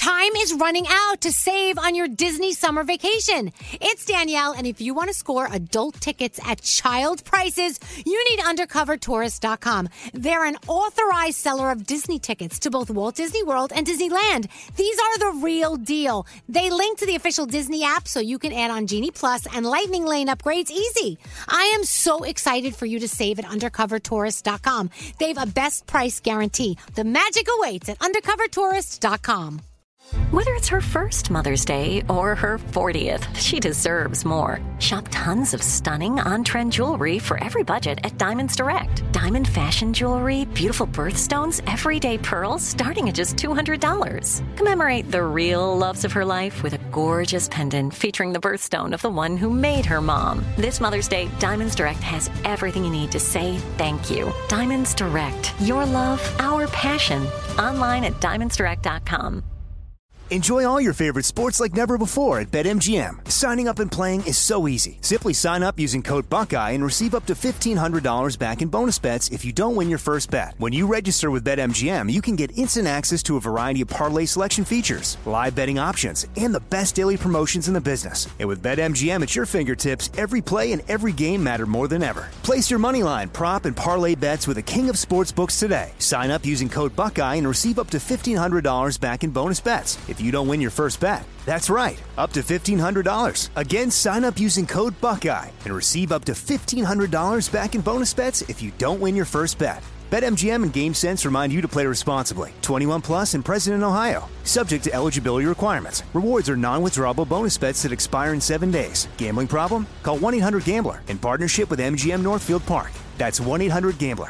Time is running out to save on your Disney summer vacation. It's Danielle, and if you want to score adult tickets at child prices, you need UndercoverTourist.com. They're an authorized seller of Disney tickets to both Walt Disney World and Disneyland. These are the real deal. They link to the official Disney app so you can add on Genie Plus and Lightning Lane upgrades easy. I am so excited for you to save at UndercoverTourist.com. They have a best price guarantee. The magic awaits at UndercoverTourist.com. Whether it's her first Mother's Day or her 40th, she deserves more. Shop tons of stunning on-trend jewelry for every budget at Diamonds Direct. Diamond fashion jewelry, beautiful birthstones, everyday pearls starting at just $200. Commemorate the real loves of her life with a gorgeous pendant featuring the birthstone of the one who made her mom. This Mother's Day, Diamonds Direct has everything you need to say thank you. Diamonds Direct. Your love, our passion. Online at diamondsdirect.com. Enjoy all your favorite sports like never before at BetMGM. Signing up and playing is so easy. Simply sign up using code Buckeye and receive up to $1,500 back in bonus bets if you don't win your first bet. When you register with BetMGM, you can get instant access to a variety of parlay selection features, live betting options, and the best daily promotions in the business. And with BetMGM at your fingertips, every play and every game matter more than ever. Place your moneyline, prop, and parlay bets with the king of sportsbooks today. Sign up using code Buckeye and receive up to $1,500 back in bonus bets if you don't win your first bet. That's right, up to $1,500. Again, sign up using code Buckeye and receive up to $1,500 back in bonus bets if you don't win your first bet. BetMGM and GameSense remind you to play responsibly. 21 plus and present in Ohio. Subject to eligibility requirements. Rewards are non-withdrawable bonus bets that expire in 7 days. Gambling problem? Call 1-800-GAMBLER in partnership with MGM Northfield Park. That's 1-800-GAMBLER.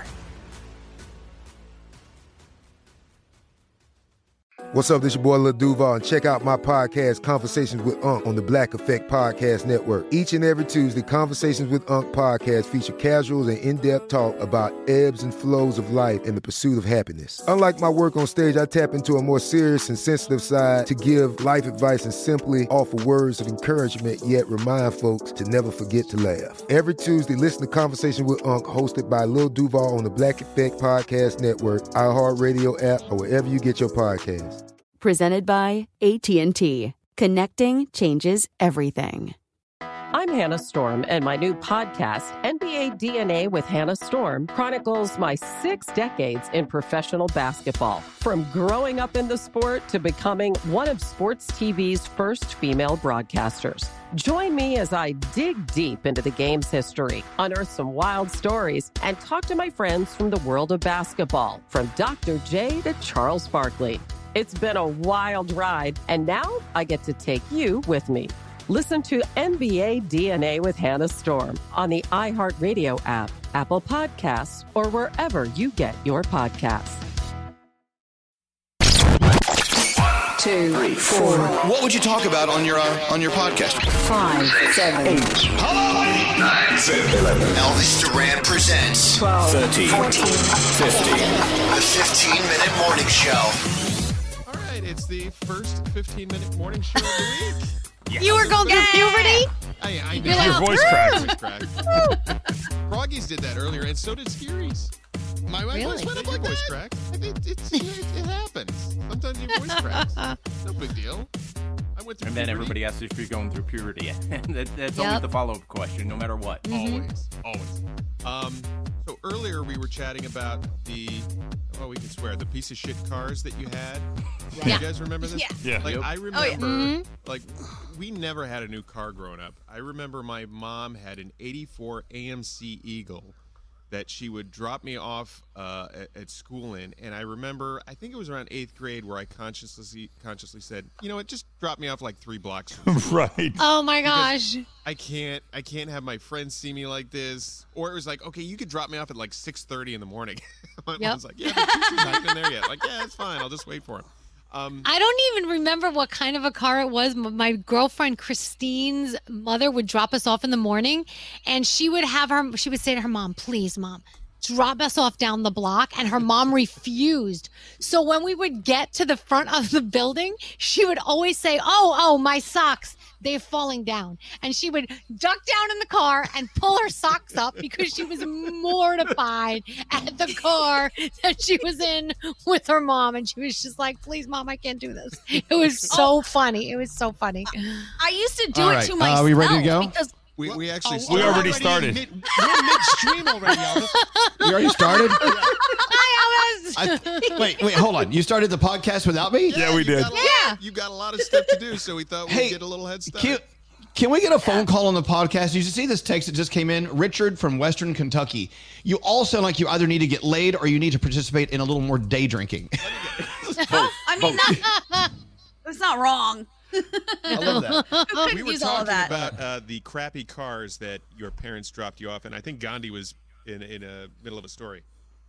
What's up, this your boy Lil Duval, and check out my podcast, Conversations with Unc, on the Black Effect Podcast Network. Each and every Tuesday, Conversations with Unc podcast feature casuals and in-depth talk about ebbs and flows of life and the pursuit of happiness. Unlike my work on stage, I tap into a more serious and sensitive side to give life advice and simply offer words of encouragement, yet remind folks to never forget to laugh. Every Tuesday, listen to Conversations with Unc, hosted by Lil Duval on the Black Effect Podcast Network, iHeartRadio app, or wherever you get your podcasts. Presented by AT&T. Connecting changes everything. I'm Hannah Storm, and my new podcast, NBA DNA with Hannah Storm, chronicles my 6 decades in professional basketball. From growing up in the sport to becoming one of sports TV's first female broadcasters. Join me as I dig deep into the game's history, unearth some wild stories, and talk to my friends from the world of basketball, from Dr. J to Charles Barkley. It's been a wild ride, and now I get to take you with me. Listen to NBA DNA with Hannah Storm on the iHeartRadio app, Apple Podcasts, or wherever you get your podcasts. 2, 3, 4. What would you talk about on your podcast? 5, 7, 8. Hello, 9, 10, 11. Elvis Duran presents 12, 13, 14, 15. The 15-minute morning show. It's the first 15-minute morning show of the week. Yes. You were going through puberty? I know. Your voice cracked. Froggies did that earlier, and so did Scaries. My voice went up like voice crack. It happens. Sometimes your voice cracks. No big deal. I went through and then puberty. everybody asks if you're going through puberty. That's always the follow-up question, no matter what. Mm-hmm. Always. So earlier we were chatting about we can swear, the piece of shit cars that you had. Yeah. You guys remember this? Yeah. Like, I remember, like, we never had a new car growing up. I remember my mom had an 84 AMC Eagle that she would drop me off at school in. And I remember, I think it was around 8th grade where I consciously said, you know what, just drop me off like 3 blocks from school. Right. Oh my gosh. I can't have my friends see me like this. Or it was like, okay, you could drop me off at like 6:30 in the morning. My mom's like, yeah, the teacher's not been there yet. Like, yeah, it's fine. I'll just wait for him. I don't even remember what kind of a car it was. My girlfriend Christine's mother would drop us off in the morning, and she would say to her mom, please, Mom, drop us off down the block. And her mom refused. So when we would get to the front of the building, she would always say, oh, my socks. they're falling down. And she would duck down in the car and pull her socks up because she was mortified at the car that she was in with her mom. And she was just like, please, Mom, I can't do this. It was so funny. It was so funny. I used to do it to myself. Are we ready to go? Because we actually we already started. We're midstream already, Elvis. You already started? Hi, Elvis. Wait, hold on. You started the podcast without me? Yeah, we did. You got a lot of stuff to do, so we thought we'd get a little head start. Can we get a phone call on the podcast? You see this text that just came in? Richard from Western Kentucky. You all sound like you either need to get laid or you need to participate in a little more day drinking. I mean, that's not wrong. I love that. We were talking about the crappy cars that your parents dropped you off in. I think Gandhi was in the middle of a story.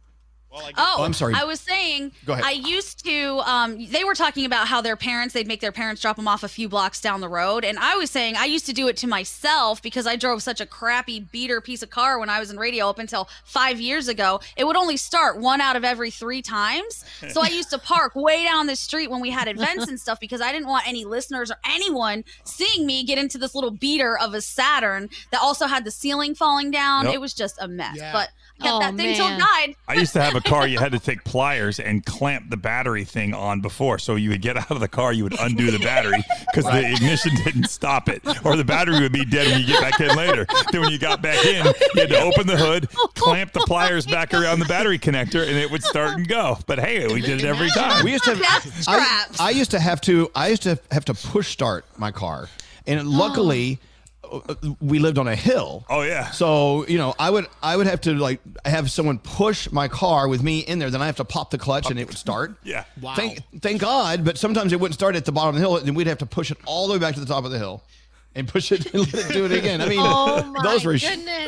I'm sorry. I was saying, Go ahead. I used to, they were talking about how they'd make their parents drop them off a few blocks down the road. And I was saying I used to do it to myself because I drove such a crappy beater piece of car when I was in radio up until 5 years ago. It would only start 1 out of every 3 times. So I used to park way down the street when we had events and stuff because I didn't want any listeners or anyone seeing me get into this little beater of a Saturn that also had the ceiling falling down. Yep. It was just a mess. Yeah. But kept that thing till it died. I used to have a car you had to take pliers and clamp the battery thing on before. So you would get out of the car, you would undo the battery because the ignition didn't stop it. Or the battery would be dead when you get back in later. Then when you got back in, you had to open the hood, clamp the pliers back around the battery connector, and it would start and go. But hey, we did it every time. We used to have, I used to have to push start my car. And luckily we lived on a hill. Oh yeah. So, I would have to have someone push my car with me in there. Then I have to pop the clutch and it would start. Yeah. Wow. Thank God. But sometimes it wouldn't start at the bottom of the hill. And we'd have to push it all the way back to the top of the hill and push it and let it do it again. I mean, those were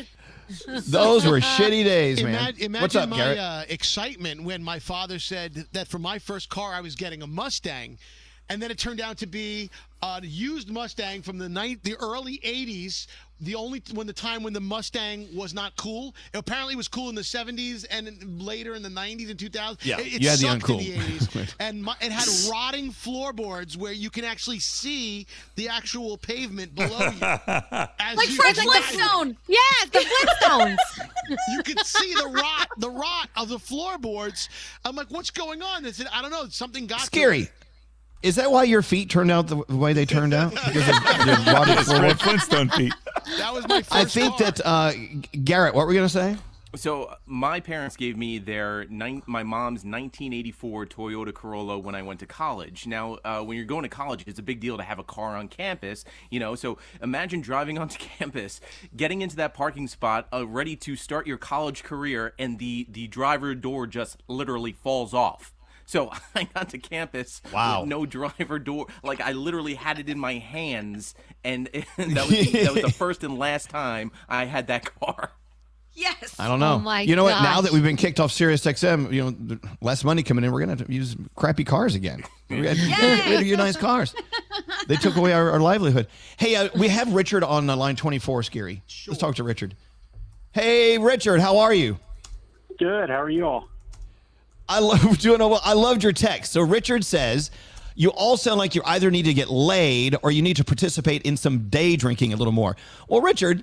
shitty days, man. Imagine What's up, my Garrett? excitement when my father said that for my first car I was getting a Mustang. And then it turned out to be a used Mustang from the early 80s. When the Mustang was not cool. It apparently was cool in the 70s and later in the 90s and 2000s. Yeah, it you had the sucked uncool. in the 80s. And it had rotting floorboards where you can actually see the actual pavement below you. Like Fred Flintstone. Yes, the Flintstones. You could see the rot of the floorboards. I'm like, what's going on? They said, I don't know. Something got Scary. to it. Is that why your feet turned out the way they turned out? Because of your rotted Fred Flintstone feet. That was my first I think car. that, Garrett, what were you going to say? So my parents gave me my mom's 1984 Toyota Corolla when I went to college. Now, when you're going to college, it's a big deal to have a car on campus, So imagine driving onto campus, getting into that parking spot, ready to start your college career, and the driver door just literally falls off. So I got to campus with no driver door. Like, I literally had it in my hands, and that was the first and last time I had that car. Yes. I don't know. Oh my you know what? gosh. Now that we've been kicked off Sirius XM, less money coming in, we're going to have to use crappy cars again. We got to use nice cars. They took away our livelihood. Hey, we have Richard on line 24, Scary. Sure. Let's talk to Richard. Hey, Richard, how are you? Good. How are you all? I loved your text. So Richard says, you all sound like you either need to get laid or you need to participate in some day drinking a little more. Well, Richard,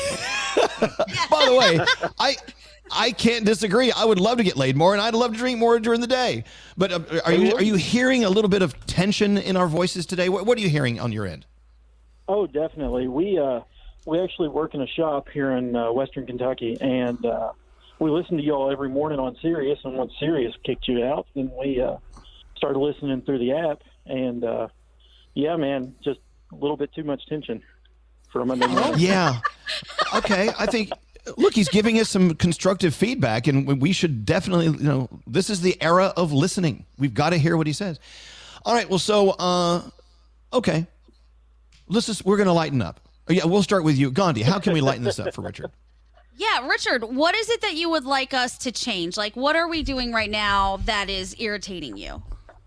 by the way, I can't disagree. I would love to get laid more, and I'd love to drink more during the day. But are you hearing a little bit of tension in our voices today? What are you hearing on your end? Oh, definitely. We actually work in a shop here in Western Kentucky, and we listen to you all every morning on Sirius, and once Sirius kicked you out, then we started listening through the app, and yeah, man, just a little bit too much tension for a Monday morning. Yeah. Okay. I think, look, he's giving us some constructive feedback, and we should definitely, this is the era of listening. We've got to hear what he says. All right. Well, so, okay. We're going to lighten up. Yeah, we'll start with you. Gandhi, how can we lighten this up for Richard? Yeah, Richard, what is it that you would like us to change? Like, what are we doing right now that is irritating you?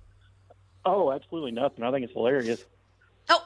Oh, absolutely nothing. I think it's hilarious. Oh.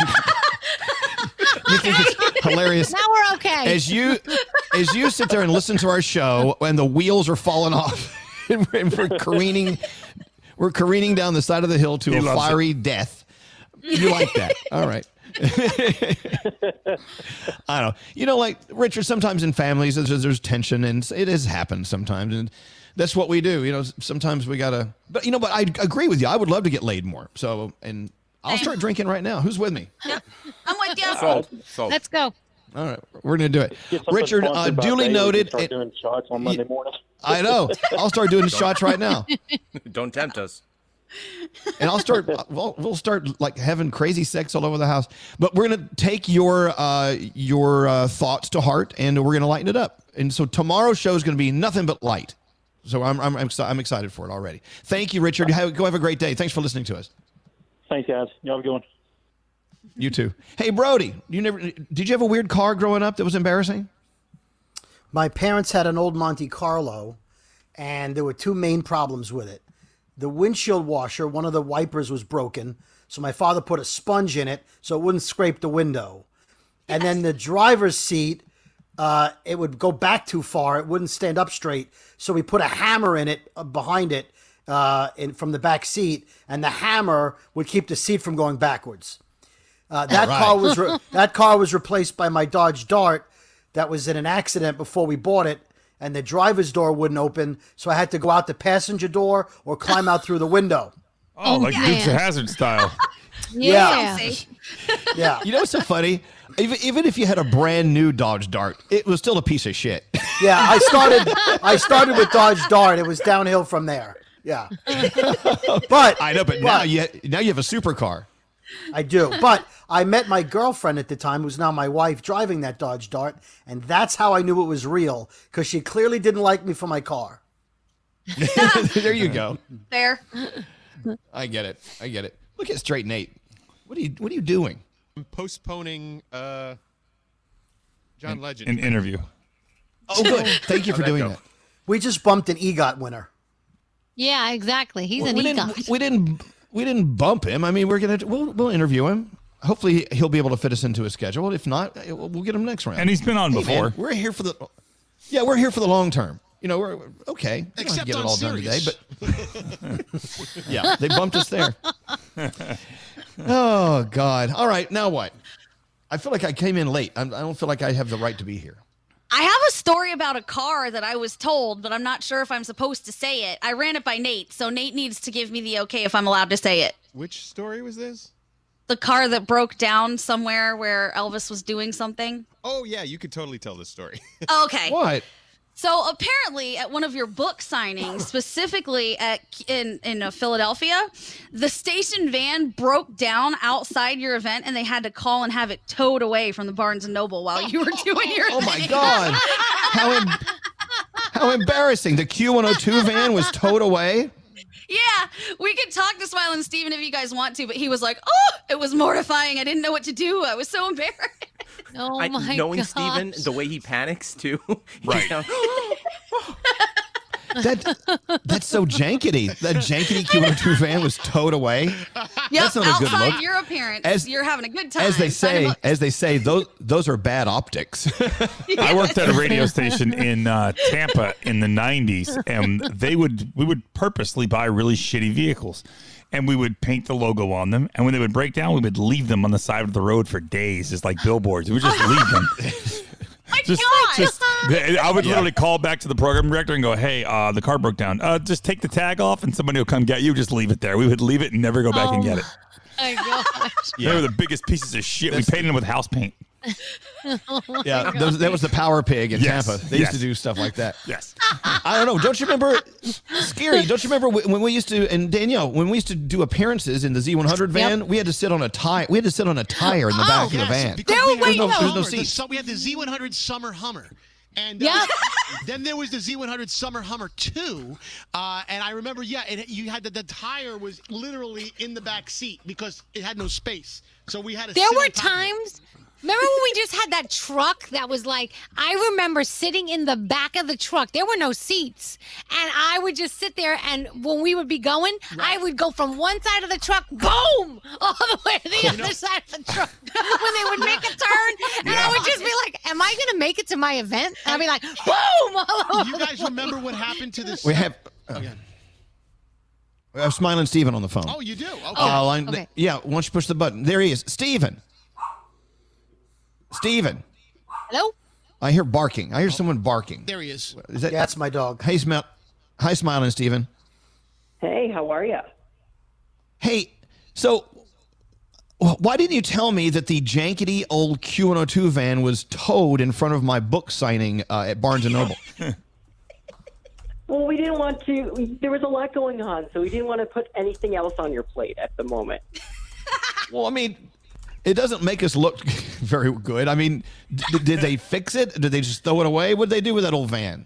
You think it's hilarious? Now we're okay. As you sit there and listen to our show and the wheels are falling off and we're careening down the side of the hill to a fiery death. You like that. All right. I don't know. You know, like, Richard, sometimes in families there's tension, and it has happened sometimes, and that's what we do. You know, sometimes we got to, but I agree with you. I would love to get laid more. So, and I'll start drinking right now. Who's with me? Yep. I'm with you. Salt. Let's go. All right, we're going to do it. Get something Richard, sponsored by duly Bailey. noted. Start doing shots on Monday morning. I know. I'll start doing shots right now. Don't tempt us. And I'll start. We'll start like having crazy sex all over the house. But we're gonna take your thoughts to heart, and we're gonna lighten it up. And so tomorrow's show is gonna be nothing but light. So I'm excited for it already. Thank you, Richard. Go have a great day. Thanks for listening to us. Thanks, guys. Y'all have a good one. You too. Hey, Brody, did you have a weird car growing up that was embarrassing? My parents had an old Monte Carlo, and there were two main problems with it. The windshield washer, one of the wipers was broken, so my father put a sponge in it so it wouldn't scrape the window. And then the driver's seat, it would go back too far. It wouldn't stand up straight, so we put a hammer in it behind it from the back seat, and the hammer would keep the seat from going backwards. That car was replaced by my Dodge Dart that was in an accident before we bought it, and the driver's door wouldn't open, so I had to go out the passenger door or climb out through the window. Oh, like Dukes of Hazzard style. Yeah. Yeah. You know what's so funny? Even if you had a brand new Dodge Dart, it was still a piece of shit. Yeah, I started with Dodge Dart. It was downhill from there. Yeah. But I know, but now you have a supercar. I do. But I met my girlfriend at the time, who's now my wife, driving that Dodge Dart, and that's how I knew it was real, because she clearly didn't like me for my car. There you go. Fair. I get it. Look at Straight Nate. What are you doing? I'm postponing John Legend. An interview. Oh, good. Thank you for doing that. We just bumped an EGOT winner. Yeah, exactly. He's an EGOT. We didn't bump him. I mean, we'll interview him. Hopefully, he'll be able to fit us into his schedule. If not, we'll get him next round. And he's been on before. Man, we're here for the long term. You know, we're okay. We don't have to get it all done today, but yeah, they bumped us there. Oh God! All right, now what? I feel like I came in late. I don't feel like I have the right to be here. I have a story about a car that I was told, but I'm not sure if I'm supposed to say it. I ran it by Nate, so Nate needs to give me the okay if I'm allowed to say it. Which story was this? The car that broke down somewhere where Elvis was doing something. Oh, yeah, you could totally tell this story. Okay. What? So apparently at one of your book signings, specifically in Philadelphia, the station van broke down outside your event, and they had to call and have it towed away from the Barnes & Noble while you were doing your Oh, my God. How embarrassing. The Q102 van was towed away? Yeah, we could talk to Smiling Steven if you guys want to, but he was like, oh, it was mortifying. I didn't know what to do. I was so embarrassed. Oh, my God. Knowing Steven, the way he panics, too. Right. That's so jankety. That jankety Q102 van was towed away. Yep, That's not a good outside look. your appearance, you're having a good time. As they say, those are bad optics. I worked at a radio station in Tampa in the 90s, and we would purposely buy really shitty vehicles, and we would paint the logo on them, and when they would break down, we would leave them on the side of the road for days as like billboards. We would just leave them. I would literally call back to the program director and go, hey, the car broke down. Just take the tag off and somebody will come get you. Just leave it there. We would leave it and never go back and get it. My gosh. They were the biggest pieces of shit. We painted them with house paint. Yeah, that was the Power Pig in Tampa. They used to do stuff like that. Yes. I don't know. Don't you remember, Scary, don't you remember when we used to, and Danielle, when we used to do appearances in the Z100 van, we had to sit on a tire. We had to sit on a tire in the back of the van. There's no seats. We had the Z100 Summer Hummer. And then there was the Z100 Summer Hummer 2. And I remember, you had the tire was literally in the back seat because it had no space. So we had to There sit were on top of it. times. Remember when we just had that truck that was like, I remember sitting in the back of the truck. There were no seats. And I would just sit there, and when we would be going, I would go from one side of the truck, boom, all the way to the other side of the truck when they would make a turn. And I would just be like, am I going to make it to my event? And I'd be like, boom, all over You guys remember what happened to this? We have Smiling Steven on the phone. Oh, you do? Okay. Yeah, why don't you push the button? There he is. Steven. Steven. Hello? I hear barking. I hear someone barking. There he is. Is that? Yeah, that's my dog. Hey, Hi, Smiling Steven. Hey, how are you? Hey, so why didn't you tell me that the jankety old Q102 van was towed in front of my book signing at Barnes & Noble? Well, we didn't want to. There was a lot going on, so we didn't want to put anything else on your plate at the moment. Well, I mean, it doesn't make us look very good. I mean, did they fix it? Did they just throw it away? What did they do with that old van?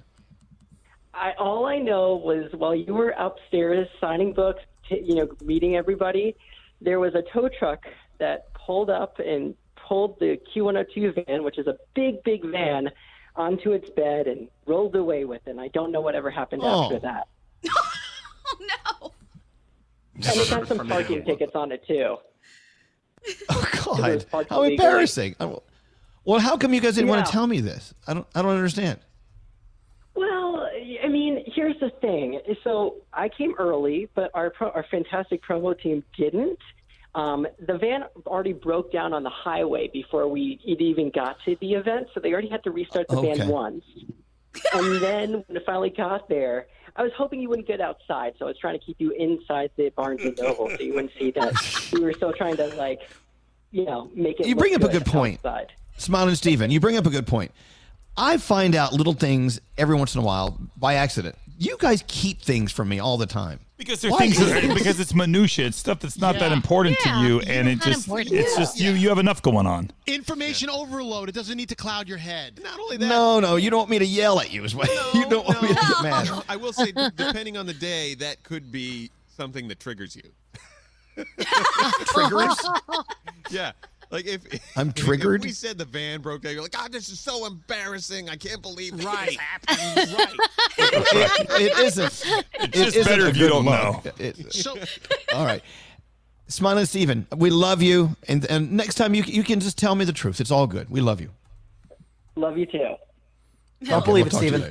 All I know was while you were upstairs signing books, meeting everybody, there was a tow truck that pulled up and pulled the Q102 van, which is a big, big van, onto its bed and rolled away with it. And I don't know whatever happened after that. Oh, no. And it got some parking tickets on it, too. Oh, God. How embarrassing. Well, how come you guys didn't want to tell me this? I don't understand. Well, I mean, here's the thing. So I came early, but our fantastic promo team didn't. The van already broke down on the highway before it even got to the event, so they already had to restart the van once. And then when it finally got there, I was hoping you wouldn't get outside, so I was trying to keep you inside the Barnes & Noble so you wouldn't see that we were still trying to, make it. You bring look up a good point, outside. Smiling Steven. You bring up a good point. I find out little things every once in a while by accident. You guys keep things from me all the time. Because because it's minutia. It's stuff that's not that important to you, and it's just you have enough going on. Information overload. It doesn't need to cloud your head. Not only that. No, you don't want me to yell at you. You don't want me to get mad. I will say, depending on the day, that could be something that triggers you. Triggers? Yeah. Like if I'm triggered. If we said the van broke down, you're like, God, this is so embarrassing. I can't believe this Right. happened. Right. It isn't. It's just better if you don't know. All right. Smiling Steven, we love you. And next time you can just tell me the truth. It's all good. We love you. Love you, too. Don't believe it, Steven.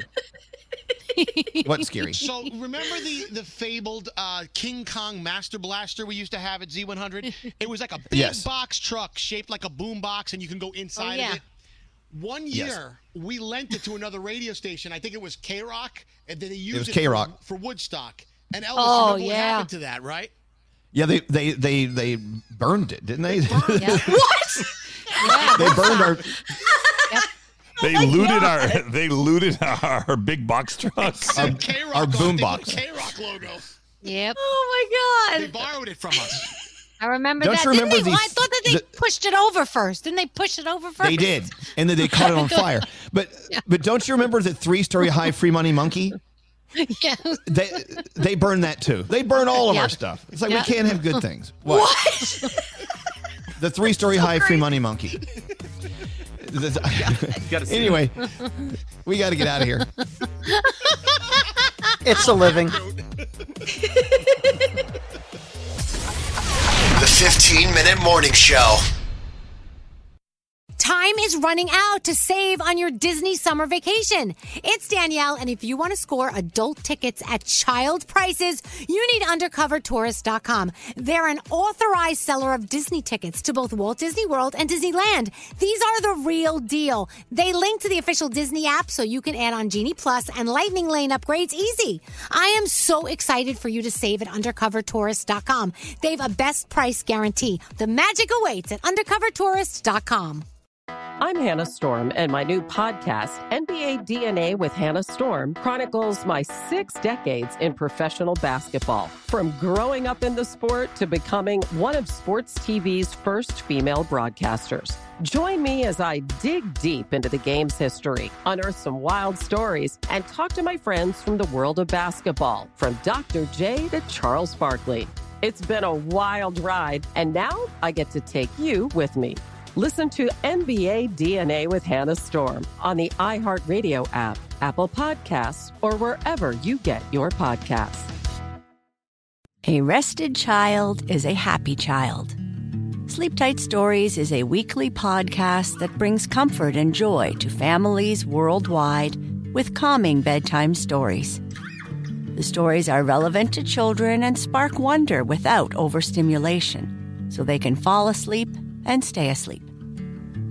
What's scary? So remember the fabled King Kong Master Blaster we used to have at Z100? It was like a big box truck shaped like a boom box, and you can go inside of it. One year, we lent it to another radio station. I think it was K-Rock, and then they used it for Woodstock. And Elvis, remember what happened to that, right? Yeah, they burned it, didn't they? What? They burned our. They looted our big box truck. Our boom box. K-Rock logo. Yep. Oh, my They God. borrowed it from us. I remember Don't that. you remember Didn't they? I thought that they pushed it over first. Didn't they push it over first? They did, and then they caught it on fire. But don't you remember the 3-story high Free Money Monkey? Yeah. They burn that too. They burn all of our stuff. It's like we can't have good things. What? The 3-story high Free Money Monkey. Anyway, we got to get out of here. It's a living. The 15-minute morning show. Time is running out to save on your Disney summer vacation. It's Danielle, and if you want to score adult tickets at child prices, you need UndercoverTourist.com. They're an authorized seller of Disney tickets to both Walt Disney World and Disneyland. These are the real deal. They link to the official Disney app so you can add on Genie Plus and Lightning Lane upgrades easy. I am so excited for you to save at UndercoverTourist.com. They have a best price guarantee. The magic awaits at UndercoverTourist.com. I'm Hannah Storm, and my new podcast, NBA DNA with Hannah Storm, chronicles my 6 decades in professional basketball. From growing up in the sport to becoming one of sports TV's first female broadcasters. Join me as I dig deep into the game's history, unearth some wild stories, and talk to my friends from the world of basketball, from Dr. J to Charles Barkley. It's been a wild ride, and now I get to take you with me. Listen to NBA DNA with Hannah Storm on the iHeartRadio app, Apple Podcasts, or wherever you get your podcasts. A rested child is a happy child. Sleep Tight Stories is a weekly podcast that brings comfort and joy to families worldwide with calming bedtime stories. The stories are relevant to children and spark wonder without overstimulation, so they can fall asleep and stay asleep.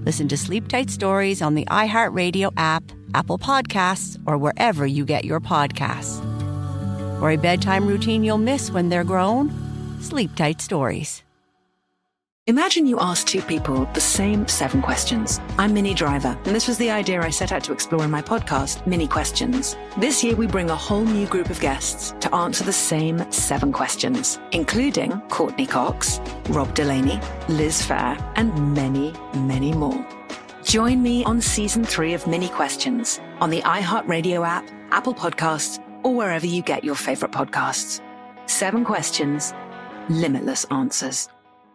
Listen to Sleep Tight Stories on the iHeartRadio app, Apple Podcasts, or wherever you get your podcasts. For a bedtime routine you'll miss when they're grown, Sleep Tight Stories. Imagine you ask two people the same 7 questions. I'm Minnie Driver, and this was the idea I set out to explore in my podcast, Minnie Questions. This year, we bring a whole new group of guests to answer the same 7 questions, including Courtney Cox, Rob Delaney, Liz Phair, and many, many more. Join me on Season 3 of Minnie Questions on the iHeartRadio app, Apple Podcasts, or wherever you get your favorite podcasts. 7 questions, limitless answers.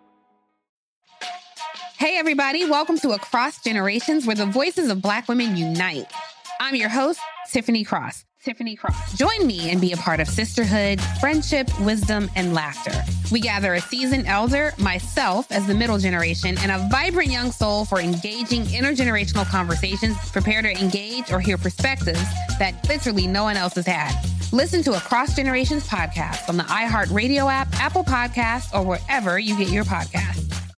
Hey, everybody. Welcome to Across Generations, where the voices of Black women unite. I'm your host, Tiffany Cross. Join me and be a part of sisterhood, friendship, wisdom, and laughter. We gather a seasoned elder, myself as the middle generation, and a vibrant young soul for engaging intergenerational conversations, prepare to engage or hear perspectives that literally no one else has had. Listen to Across Generations podcast on the iHeartRadio app, Apple Podcasts, or wherever you get your podcasts.